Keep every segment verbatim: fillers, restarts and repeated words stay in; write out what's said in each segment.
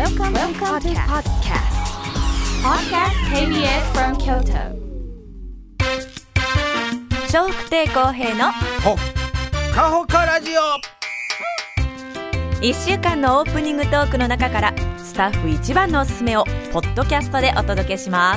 Welcome, Welcome to podcast. Podcast ケービーエス from Kyoto. 笑福亭公平のほかほかラジオ。 いっしゅうかんのオープニングトークの中からスタッフ一番のおすすめをポッドキャストでお届けします。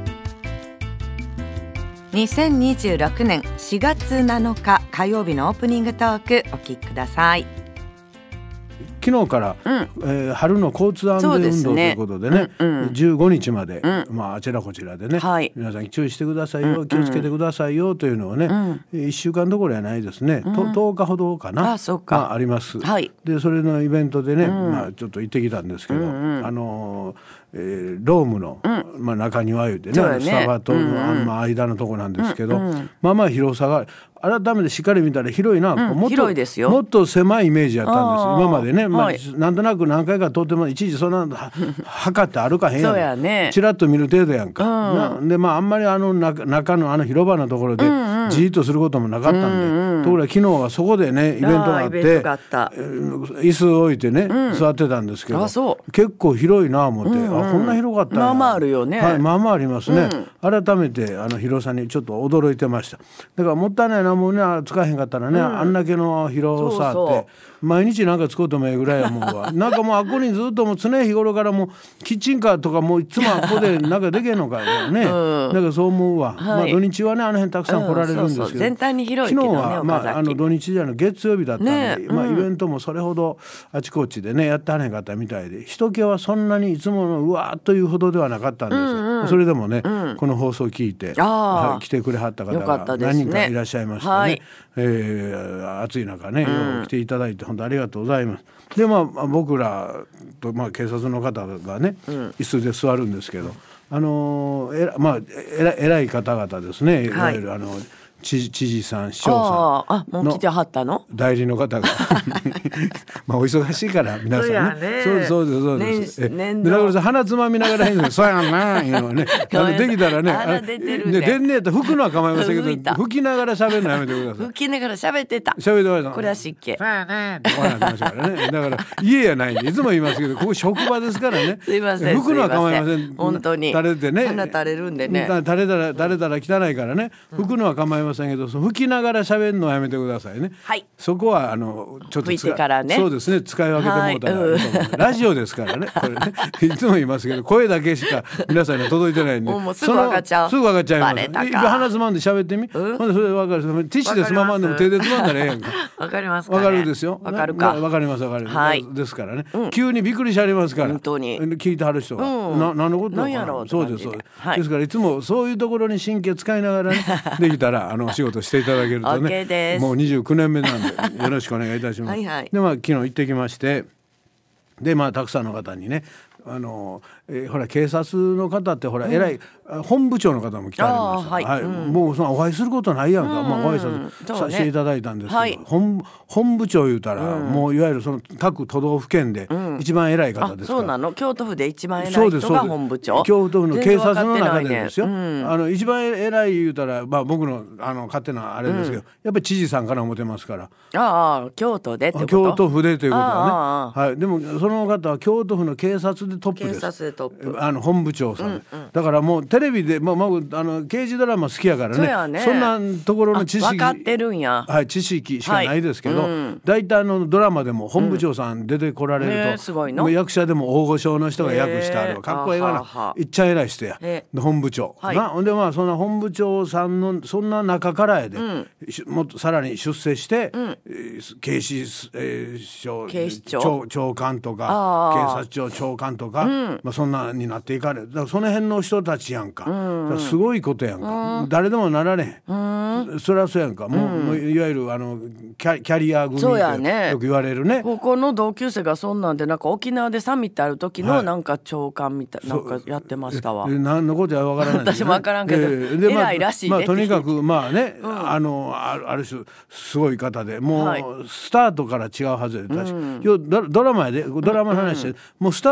にせんにじゅうろくねんしがつなのか火曜日のオープニングトークお聞きください。 昨日から、うんえー、春の交通安全運動ということでね、うんうん、じゅうごにちまで、うんまあ、あちらこちらでね、はい、皆さん注意してくださいよ、うん、気をつけてくださいよというのをね、うん、いっしゅうかんどころやないですね、うん、ととおかほどかなあ, そうか、 まあ、あります、はい、でそれのイベントでね、うんまあ、ちょっと行ってきたんですけど、うんうん、あのえー、ロームの、うんまあ、中庭いうて ね, ねスタバとの、うんうん、間のとこなんですけど、うんうん、まあまあ広さが改めてしっかり見たら広いな、うん、もっと広いですよ。 もっと狭いイメージやったんです今までね、まあはい、なんとなく何回か通っても一時そんな測って歩かへんやんそうや、ね、チラッと見る程度やんか、うん、でまああんまりあの 中, 中のあの広場のところでじーっとすることもなかったんで、うんうん、ところが昨日はそこでねイベントがあって椅子を置いてね、うん、座ってたんですけど結構広いな思って、うんうん、あこんな広かったんやまあまああるよね、 はい、まあまあありますね、うん、改めてあの広さにちょっと驚いてました。だからもったいないなもうね使えへんかったらね、うん、あんだけの広さあってそうそう毎日なんか使うともええぐらいやもんわなんかもうあっこにずっともう常日頃からもうキッチンカーとかもういつもあっこでなんかできへんのかよね、うん、なんかそう思うわ、はいまあ、土日はねあの辺たくさん来られるんですけど、うん、そうそう全体に広いけどね、 昨日は、まあ、あの土日じゃの月曜日だったんで、ねまあ、イベントもそれほどあちこちでねやってはれんかったみたいで人気はそんなにいつものうわーっというほどではなかったんですよ、うんうん、それでもね、うん、この放送を聞いて、はい、来てくれはった方が何人かいらっしゃいましてね、はいえー、暑い中ね、うん、来ていただいて本当ありがとうございます。でまあ僕らと、まあ、警察の方がね、うん、椅子で座るんですけどあのー、えらまあえら偉い方々ですね、いわゆるあの知事、知事さん市長さんのあもう来てはったの代理の方がまあお忙しいから皆さん ね, ねそうですそうですそうですえでだからさ鼻つまみながら変ですそうやんないうのはねあのできたらねあ出てるねでんねえと吹くのは構いませんけど吹きながら喋るのやめてください吹きながら喋ってた喋ってましたこれは湿気そうやねだから家やないんでいつも言いますけどここ職場ですからねすいません吹くのは構いません本当に垂れてね鼻垂れるんでね垂れたら垂れたら汚いからね吹くのは構いませんけどその吹きながら喋るのはやめてくださいね、はい、そこはあのちょっと吹いてからねそうですね使い分けてもらったら、はい、ラジオですからねこれねいつも言いますけど声だけしか皆さんに届いてないんでもうすぐ分かっちゃうすぐ分かっちゃいますバレたか鼻つまんで喋ってみ、うん、それ分かるティッシュでつままんでも手でつまんだらええやんか分かりますかね分かるですよ分かるか分かります分かります、 はい、 ですからね、うん、急にびっくりしありますから本当に聞いてはる人が、うん、な何のことなんやろうそうですそうです、 はい、 ですからいつもそういうところに神経使いながら、ね、できたらあのお仕事していただけるとねもうにじゅうきゅうねんめなんでよろしくお願いいたしますはい、はい、でまあ昨日行ってきましてでまあたくさんの方にねあの、えー、ほら警察の方ってほら、うん、偉い本部長の方も来てありました、はいはいうん、もうそのお会いすることないやんか、うんまあ、ご挨拶させていただいたんですけど、ねはい、本, 本部長言うたら、うん、もういわゆるその各都道府県で一番偉い方ですから、 うん、そうなの京都府で一番偉い人が本部長京都府の警察の中でですよ、ねうん、あの一番偉い言うたら、まあ、僕 の, あの勝手なあれですけど、うん、やっぱり知事さんから思ってますからああ京都でってこと京都府でということはね、はい、でもその方は京都府の警察でトップです警察でトップあの本部長さん、うんうん、だからもうテレビで、まあまあ、あの刑事ドラマ好きやから ね, ねそんなところの知識分かってるんや、 はい、知識しかないですけど、はいうん、大体のドラマでも本部長さん出てこられると、うんすごいの役者でも大御所の人が役してあればかっこええがないっちゃ偉い人や本部長、はい、なでまあそんな本部長さんのそんな中からやで、うん、もっとさらに出世して、うんえー、警視、えー、省警視庁長, 長官とか警察庁長官とか、うんまあ、そんなになっていかれるだからその辺の人たちやんか、うん、すごいことやんか、うん、誰でもなられへん、うん、それはそうやんかもう、うん、もういわゆるあのキ ャ, キャリア組ってよく言われるね高校の同級生がそんなんでなんか沖縄でサミットある時のなんか長官みたいな、はい、なんかやってましたわ何のことやわからない、ね、 私もわからんけど、えー、で偉いらしいね、 まあまあ、とにかくまあね、うん、あのある種すごい方でもう、はい、スタートから違うはずで、うん、ド, ドラマやでドラマの話で、うん、もうスタートか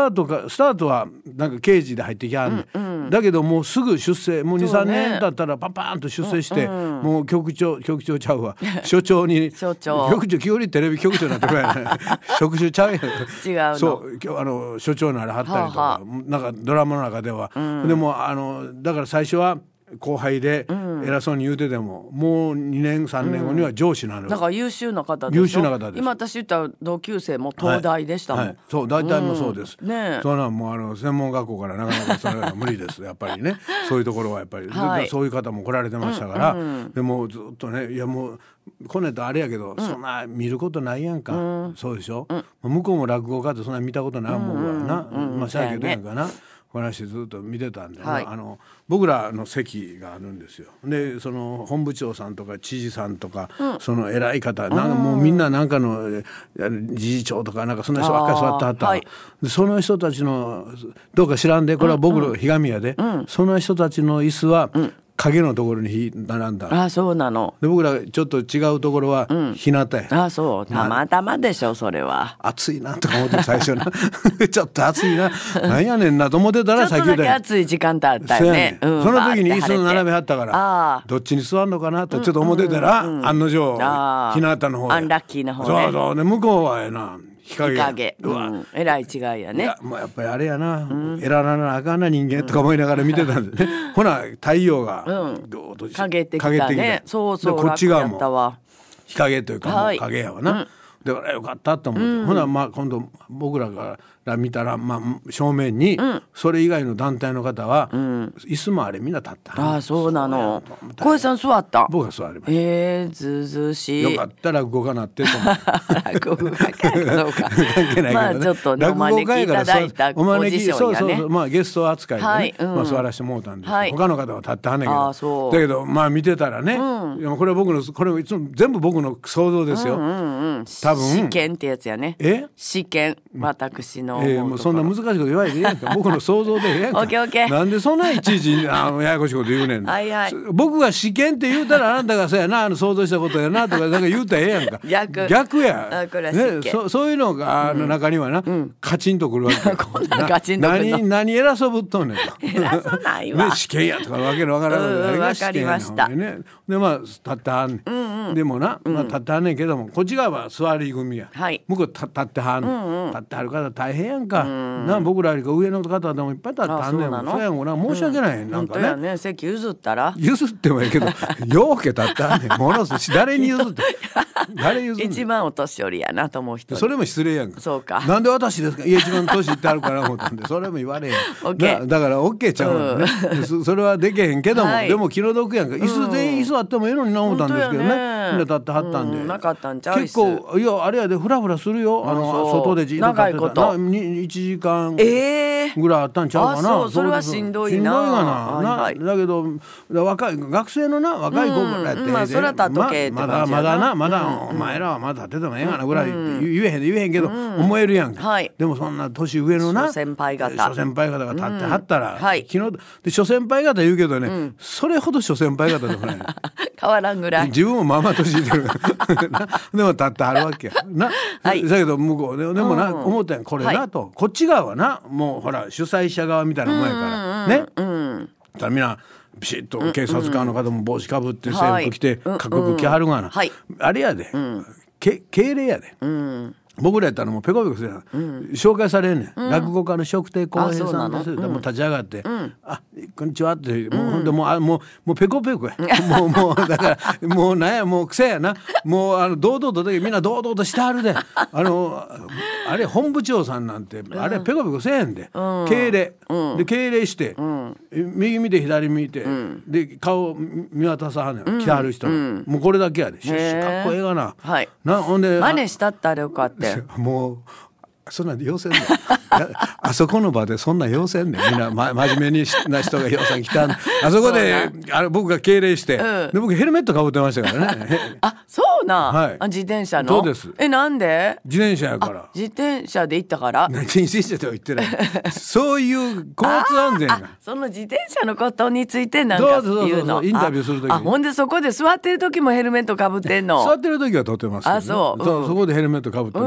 スタートはなんか刑事で入ってきはんね、うんうん、だけどもうすぐ出世もう にさんねん経ったらパンパンと出世して、うんうん、もう局長局長ちゃうわ所長に所長局長急にテレビ局長になってくれない職種ちゃうやん違うのそうあの所長にならはったりとか、はあはあ、なんかドラマの中では、うん、でもあのだから最初は後輩で偉そうに言うてても、うん、もうにねんさんねんごには上司なのよ、うん、 だから優秀な方でしょ。 優秀な方です。 今私言った同級生も東大でしたもん、 はいはい、そう大体もそうです、 うん、ね、 そんなんもうあの専門学校からなかなかそれは無理ですやっぱりねそういうところはやっぱり、はい、そういう方も来られてましたから、うんうん、でもずっとねいやもうこねとあれやけど、うん、そんな見ることないやんか、うん、そうでしょ、うん、向こうも落語家ってそんな見たことないもんわな、うんうん、まあしゃあけどやんかな、話ずっと見てたんで、はい、あの僕らの席があるんですよ。でその本部長さんとか知事さんとか、うん、その偉い方なんかもうみんななんかの理事長とかなんかそんな人ばっかり座ってはった、はい、でその人たちのどうか知らんでこれは僕のひがみやで、うんうん、その人たちの椅子は、うん、影のところに並んだ。 あ、そうなの。 で僕らちょっと違うところは日向や、うん、 あ、そうたまたまでしょそれは。 暑いなとか思って最初なちょっと暑いななんやねんなと思ってたら先ほどちょっとだけ暑い時間帯あったよね、 うん、その時に椅子並べはったからどっちに座るのかなとちょっと思ってたら、うんうんうん、案の定日向の方でアンラッキーな方ね。 そうそうね、向こうはえな日陰、 日陰、うん、えらい違いやね。いや、 もうやっぱりあれやな、うん、選らなあかんな人間とか思いながら見てたんでね、うん、ほな太陽がどうと陰ってきたね。そうそう、 こっち側も日陰というかもう影やわな、はい、うん、だからよかったと思って、うん、ほなまあ今度僕らから見たら、まあ、正面にそれ以外の団体の方は、うん、椅子もあれみんな立った、 ああそうなの。小江さん座った。 僕は座りました。 えー、ずうずうしい。 よかったら落語家なってと思う落語家かどうか関係ないけどね、まあちょっとねお招きいただいたポジションやね。そうそうそう、まあゲスト扱いでね、はい、うん、まあ、座らせてもらったんです、はい、他の方は立ってはんねんけど、あそうだけどまあ見てたらね、うん、いやこれは僕のこれいつも全部僕の想像ですよ、うんうんうん、多分試験ってやつやね。え試験私の思うところ、えー、もうそんな難しいこと言われてええやんか僕の想像でええやんかオッケーオッケー。 なんでそんないちいちあのややこしいこと言うねんはい、はい、 僕が試験って言うたらあなたがそうやなあの想像したことやなとかなんか言うたらええやんか逆, 逆やあこれは試験、 ね、そ, そういうのがあの中にはな、うん、カチンとくるわけこんなカチンとくるの何何偉そうぶっとんねんと偉そうないわ、 ね、試験やとかわけのわからないわかりました、 ね、でまあ立ってはんねん、うんうん、でもな、まあ、立ってはんねんけどもこっち側は座り組や、はい、向こう立ってはんねん、うんうん、立ってはる方大変やんか、うん、な僕らよりか上の方でもいっぱい立ってはんねん。ああ そう, そうやんごな申し訳ない、うん、なんかね、 本当やね、席譲ったら譲ってもいいけどようけ立ってはんねんものすごい誰に譲って誰譲る一番お年寄りやなと思う人それも失礼やんか。 そうかなんで私ですかいや一番年いってあるから思ったんでそれも言われへんだ, だから OK ちゃうね、うん、それはできへんけども、はい、でも気の毒やんか椅子全員椅子あってもええのにな思ったんですけどね、みんな立ってはったんで、うん、 なかったんちゃう結構いやあれやでフラフラするよあの外でじっと立ってた長いこといちじかんぐらいあったんちゃうかな、 えー、あそうそれはしんどいな、しんどいがな、はいはい、 なだけど若い学生のな若い子ぐらいって、うんまあ、そら立っとけってまだまだなまだ、うん、お前らはまだ立っててもええがなぐらいって言えへんで言えへんけど、うん、思えるやんか、はい、でもそんな年上のな諸先輩方諸先輩方が立ってはったら、うんはい、昨日で諸先輩方言うけどね、うん、それほど諸先輩方でもない変わらんぐらい自分もまあまあ年いってるでも立ってはるわけやな、はい、だけど向こうででもな、うん、思ったやんこれな、はい、とこっち側はなもうほら主催者側みたいなもんやからね、うんうん、だみんなビシッと警察官の方も帽子かぶって制服着てかっこよく着はるがな、はい、あれやで、うん、け敬礼やで、うん、僕らやったらもうペコペコするやん、うん、紹介されんねん、うん、落語家の食亭公平さんです、うん、もう立ち上がって、うん、あこんにちはってもう、うん、ほんでもうあもうもうペコペコやもうもうだからもうなんやもう癖やなもうあの堂々とだけみんな堂々としてはるであのあれ本部長さんなんて、うん、あれペコペコせえへんで、うん、敬礼、うん、で敬礼して、うん、右見て左見て、うん、で顔見渡さはんねん、うん、来てはる人、うん、もうこれだけやでしかっこええがな、はい、なほんで真似したったらよかったもうそんなん要せんねんあそこの場でそんなん要せんねんみんな、ま、真面目にな人がようさん来たんあそこであれ僕が敬礼して、うん、で僕ヘルメットかぶってましたからねあそうな、はい、あ自転車のそうですえなんで自転車やから自転車で行ったから自転車とは言ってないそういう交通安全がその自転車のことについてなんかそういうのインタビューするときあほんでそこで座ってる時もヘルメットかぶってんの座ってる時はとってますけど、ね、 あそう、 うん、そ, そこでヘルメットかぶってます、うんうん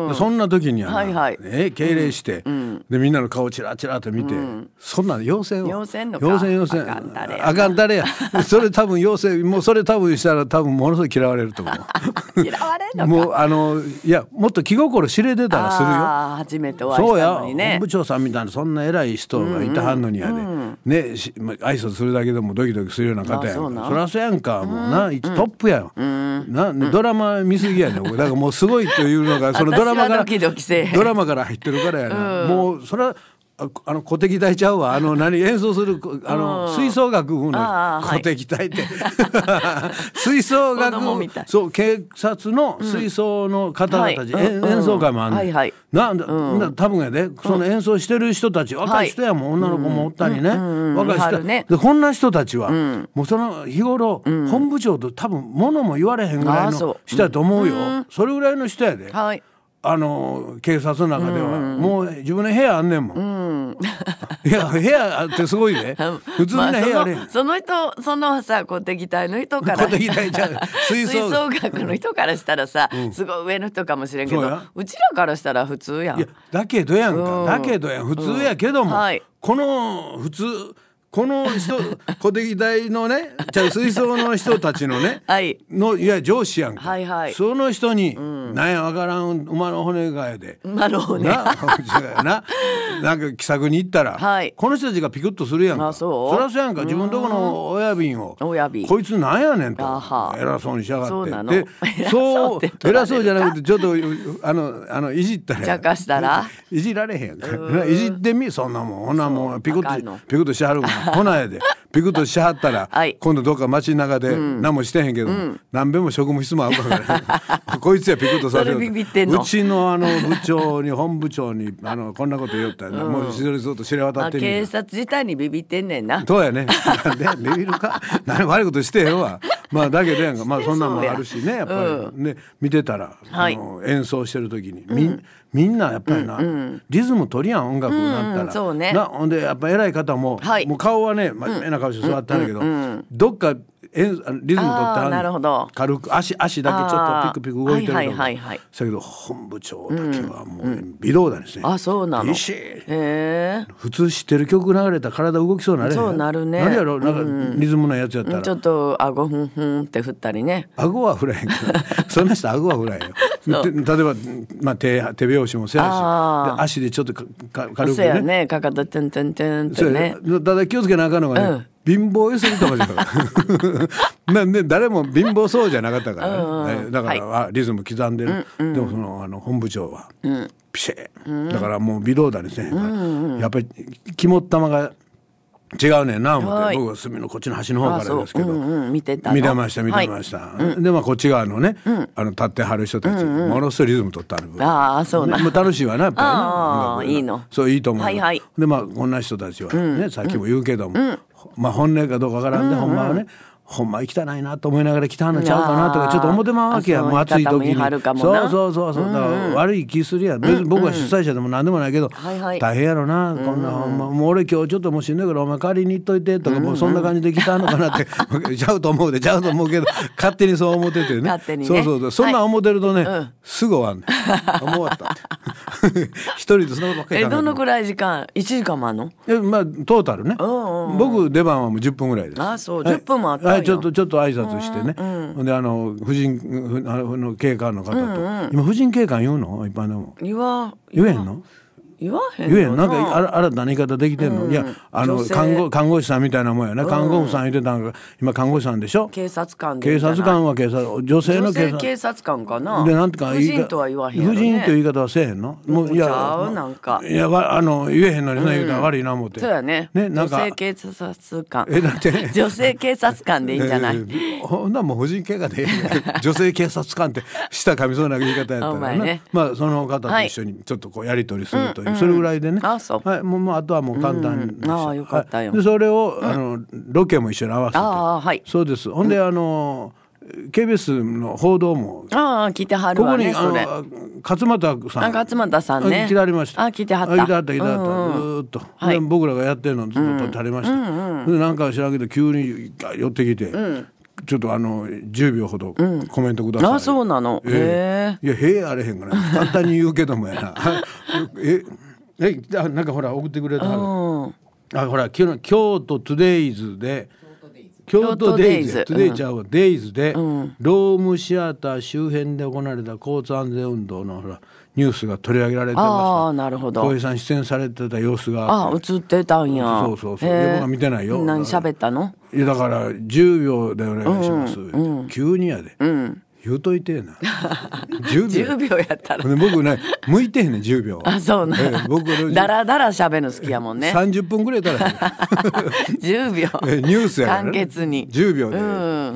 うん、そんな時にはな、はいはい、ね、敬礼して、うん、でみんなの顔チラチラと見て、うん、そんな妖精を妖精のか妖精妖精あかんだれやそれ多分妖精もうそれ多分したら多分ものすごい嫌われると思う嫌われんのかもうあのいやもっと気心知れてたらするよ。 あ初めてお会いしたのにね。 そうや本部長さんみたいなそんな偉い人がいたはんのにやで、うんうん、ね挨拶するだけでもドキドキするような方やんか。そりゃそうやんかもうな、うん、トップやん、うん、なドラマ見すぎやねんだからもうすごいというのがそのドラマからドキドキせドラマから入ってるからやな、うん、もうそれはあの鼓笛隊ちゃうわあの何演奏するあの、うん、吹奏楽風の鼓笛隊って、はい、吹奏楽そう警察の吹奏の方々たち、うん、演奏会もあるの、うんはいはい、な、うん、多分やでその演奏してる人たち、うん、若い人やもん、はい、女の子もおったりね、うん、若い人、ね、でこんな人たちは、うん、もうその日頃、うん、本部長と多分物も言われへんぐらいの人やと思うよ、うん、それぐらいの人やで、はいあの警察の中では、うん、もう自分の部屋あんねんもん、うん、いや部屋あってすごいね普通に部屋あれ、 まあ、その、その人そのさ鼓笛隊の人から鼓笛隊ちゃう吹奏楽の人からしたらさ、うん、すごい上の人かもしれんけど う, うちらからしたら普通やん。いやだけどやんか、うん、だけどやん普通やけども、うんはい、この普通この人鼓笛隊のねじゃあ吹奏の人たちのね、はい、のいや上司やんか、はいはい、その人に、うん、なんやわからん馬の骨がやで馬の骨なななんか気さくに行ったら、はい、この人たちがピクッとするやんか。あそうそりゃそうやんか。自分とこの親瓶をこいつなんやねんと偉そうにしやがってそうなのでそう偉そうじゃなくてちょっとあのあのいじったらちゃかしたらいじられへんやんかいじってみそんなもんほんなもんピクッとピクッとしはるもんほなやでピクッとしはったら、はい、今度どっか街中で何もしてへんけど、うん、何べも職務質問あるからこいつやピクッとされるうちのあの部長に本部長にあのこんなこと言ったら、うん、もうずっと知れ渡ってみる、 警察自体にビビってんねんな。 そうやねビビるか何悪いことしてへんわまあだけどやんかまあそんなのもあるしねやっぱり、うん、ね見てたら、はい、あの演奏してる時にみ、うん、みんなやっぱりな、うんうん、リズム取りやん音楽になったら、うんうんそうね、なほんでやっぱ偉い方も、はい、もう顔はね真面目な顔して座ったんだけど、うんうんうん、どっかリズム取ってはん軽く 足, 足だけちょっとピクピク動いてるの、はいはいはいはい、だけど本部長だけはもう微動だですね、 うん、あそうなのビシッ普通知ってる曲流れたら体動きそうなれへんそうなるねなるやろなんかリズムのやつやったら、うん、 ちょっと顎ふんふんって振ったりね顎は振らへんけどそんな人顎は振らへんよ例えば、まあ、手, 手拍子もせやしで足でちょっとかか軽くねそうやねかかとてんてんてんってねただ気をつけなあかんのがね、うん貧乏ゆすりとかじゃからなんで誰も貧乏そうじゃなかったから、ねうんうん、だから、はい、リズム刻んでる、うんうん、でもそのあの本部長は、うん、ピシッ、うん、だからもう微動だにせへんから、うんうん、やっぱり肝っ玉が違うねんな思って、僕は隅のこっちの端の方からですけど、 うんうん、見てた見てました見てました、はい、でまあこっち側のね、うん、あの立ってはる人たち、うんうん、ものすごいリズム取ってある分ああそうなん、 ね、楽しいわなやっぱりねいいのそういいと思う、はいはい、でまあこんな人たちはね、うん、さっきも言うけども、うんまあ本音かどうかわからんで、うんうん、ほんまはねほんま行きたないなと思いながら来たのちゃうかなとかちょっと思ってまうわけやもう暑い時にそうそうそうそうだから悪い気するやん、別に僕は主催者でも何でもないけど、うんうん、大変やろな、うんうん、こんなほんまもう俺今日ちょっともうしんどいからお前代わりに行っといてとか、うんうん、もうそんな感じで来たのかなってちゃうと思うでちゃうと思うけど勝手にそう思っててね勝手にねそうそうそうそんなん思ってるとね、はい、すぐ終わんねんもう終わった一人でそのばっかりえどのくらい時間いちじかんもあんのえ、まあ、トータルね、うんうん、僕出番はもうじゅっぷんぐらいですあそうじゅっぷんもあったんや、 はい、ちょっとちょっと挨拶してね、うんうん、であの婦人の警官の方と、うんうん、今婦人警官言うの一般でも言わ言えんの言わへん言えんなんか新たな言い方できてんの、うん、いやあの看護看護師さんみたいなもんやね、うん、看護婦さん言ってたのが今看護師さんでしょ警察官でいい警察官は警察女性の警察警察官かなでなんてか婦人とは言わへんやろ、ね、 婦人という言い方はせえへんのもういやなんかいやあの言えへんのにそんな言うたら悪いな思って、 うん、そうやねねなんか女性警察官えだって女性警察官でいいんじゃない、えー、ほんなもう婦人警官で女性警察官って舌噛みそうな言い方やったらな、ね、まあその方と一緒にちょっとこうやり取りするという、はい、それぐらいでね、 あそうはい、もう、もうあとはもう簡単に、 うん、ああよかったよ、 はい、でそれを、うん、あのロケも一緒に合わせてあ、はい、 そうですほんで、うん、あの ケービーエス の報道もああ聞いてはるわねここにあの勝俣さん勝俣さんね来てはりましたあ聞いてはった来てはった来てはった、うんうん、ずーっと、はい、僕らがやってるのずっと撮ってはりました、うんうんうん、でなんか知らんけど急に寄ってきて、うんちょっとあのじゅうびょうほどコメントください、 うん、あそうなの、 えー、いやへえあれへんから簡単に言うけどもやなええなんかほら送ってくれた、うん、あほら京都トゥデイズで京都デイズトゥデイちゃうわ、うん、デイズで、うん、ロームシアター周辺で行われた交通安全運動のほらニュースが取り上げられてました。 ああなるほど。 小平さん出演されてた様子があ映ってたんや。 そうそうそう。僕は見てないよ。 何喋ったの？ いやだからじゅうびょうでお願いします。うんうん、急にやで。うん言うといてえなじゅうびょう, じゅうびょうやったら僕ね向いてへんねんじゅうびょうあそうな、えー、僕だらだら喋るの好きやもんねさんじゅっぷんぐらいだらじゅうびょう、 えー、ニュースやから、ね、 簡潔にじゅうびょうで、うん、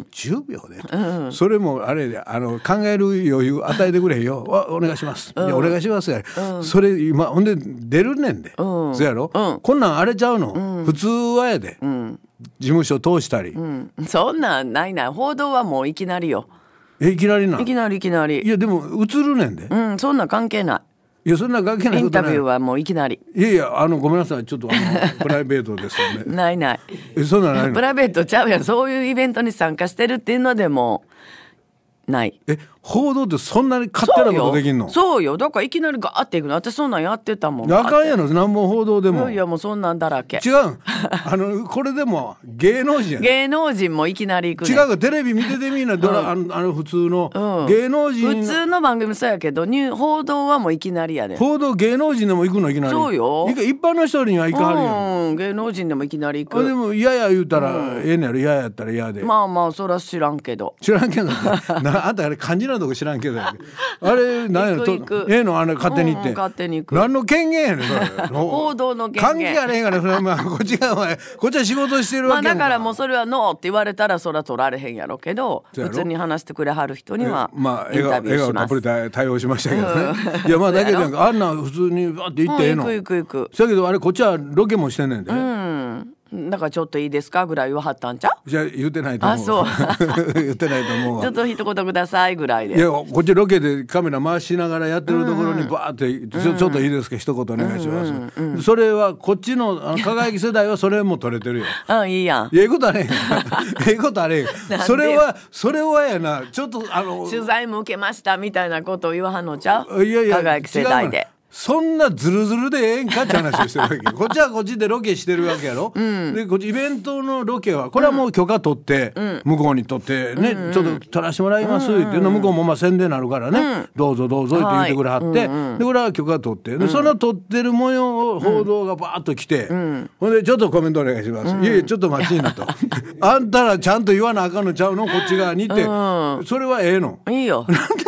じゅうびょうで、うん、それもあれであの考える余裕与えてくれよお願いします、うん、いやお願いしますや、うん、それ今ほんで出るねんで、うん、そうやろ、うん、こんなんあれちゃうの、うん、普通はやで、うん、事務所通したり、うん、 そんなんないない報道はもういきなりよえいきなりないきなりいきなりいやでも映るねんでうんそんな関係ないいやそんな関係ないインタビューはもういきなりいやいやあのごめんなさいちょっとあのプライベートですよねないないえそんなないのプライベートちゃうやんそういうイベントに参加してるっていうのでもないえ報道ってそんなに勝手なことできんの？ そうよだからいきなりガーっていくの私そんなんやってたもんあかんやろ何も報道でもいやもうそんなんだらけ違うあのこれでも芸能人や芸能人もいきなり行くね違うテレビ見ててみんなドラ、うん、あの普通の、うん、芸能人普通の番組そうやけどニュ報道はもういきなりやで報道芸能人でも行くのいきなりそうよ一般の人には行かはるやん、うん、芸能人でもいきなり行くでも嫌や言うたら、うん、ええねやろ嫌やったら嫌でまあまあそら知らんけど知らんけどなあんたあれ漢字なとこ知らんけどあれ何やろとええのあれ勝手に行って、うん、 勝手に行く何の権限やねんそれ報道の権限関係あれへんからそれ、まあ、こっちがこっちは仕事してるわけやんか、 まあ、だからもうそれはノーって言われたらそら取られへんやろけど普通に話してくれはる人にはインタビューします、まあ、笑顔たっぷり対応しましたけどね、うん、いやまあだけどあんな普通にバッて行ってええの、 うん、行く行く行くだけどあれこっちはロケもしてんねんで、 うんだからちょっといいですかぐらい言わはったんちゃうじゃあ言ってないと思うあそう言ってないと思うちょっと一言くださいぐらいでいやこっちロケでカメラ回しながらやってるところにバーって、うんうん、ちょ、ちょっといいですか一言お願いします、うんうんうん、それはこっちの輝き世代はそれも撮れてるようんいいやんええことあれへんええことあれへんそれはそれはやなちょっとあの取材も受けましたみたいなことを言わはんのちゃういやいや輝き世代でそんなズルズルでええんかって話をしてるわけこっちはこっちでロケしてるわけやろ、うん、でこっちイベントのロケはこれはもう許可取って、うん、向こうに取ってね、うん、ちょっと撮らせてもらいますっていうの向こうもまあ宣伝になるからね、うん、どうぞどうぞって言ってくれはって、はいうんうん、でこれは許可取ってでその撮ってる模様を報道がバーッと来て、うん、ほんでちょっとコメントお願いします、うん、いやいやちょっと待ちになとあんたらちゃんと言わなあかんのちゃうのこっち側にって、うん、それはええのいいよ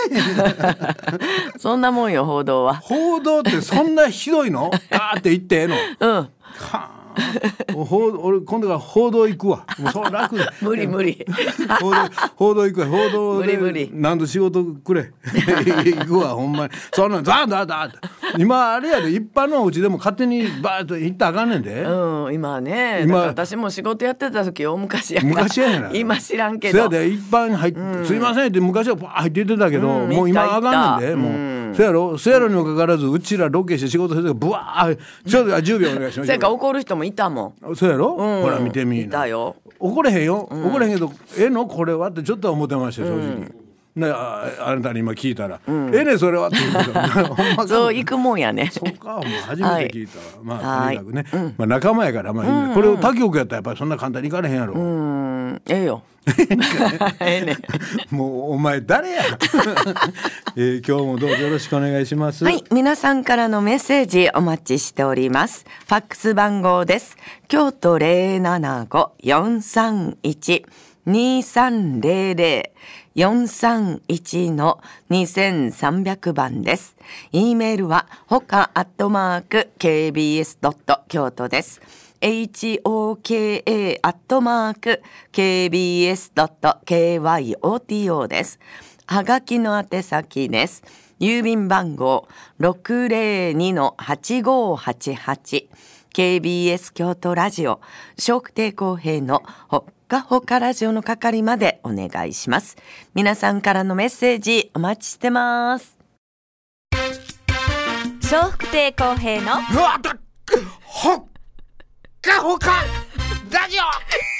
そんなもんよ報道は報道ってそんなひどいのあーって言ってええのうんはあ俺今度から報道行くわもうそれ楽で無理無理報道報道行くわ報道で無理無理何度仕事くれ行くわほんまにそんなんだだだ今あれやで一般のお家でも勝手にバーッと行ったらあかんねんでうん今はね今私も仕事やってた時大昔やから昔やな今知らんけどそやで一般入っ、うん、すいませんって昔はバー入って言ってたけど、うん、もう今あかんねんでもう、うん、そやろそやろにもかかわらずうちらロケして仕事するとブワーちょっとじゅうびょうお願いしますそやから怒る人もいたもんそうやろ、うん、ほら見てみいたよ怒れへんよ、うん、怒れへんけどええのこれはってちょっとは思ってました正直、うんね、あ, あなたに今聞いたら、うん、ええねそれはって言うけどほんまそう行くもんやねそうかもう初めて聞いたわ、はい、まあとにかくね、うん、まあ、仲間やからまあいい、ねうん、これを他局やったらやっぱりそんな簡単にいかれへんやろうんええよええねもうお前誰や、えー、今日もどうぞよろしくお願いしますはい皆さんからのメッセージお待ちしておりますファックス番号です京都 ゼロななご よんさんいち にさんゼロゼロ よんさんいち のにせんさんびゃくばんです。E メールはほかアットマーク ケービーエスドットキョート です。エイチオーケーエー アットマーク ケービーエスドットキョート です。はがきの宛先です。郵便番号 ろくゼロにのはちごはちはち ケービーエス 京都ラジオ笑福亭公平のほっかほかラジオの係までお願いします。皆さんからのメッセージお待ちしてます。 笑福亭公平のほっかほかラジオ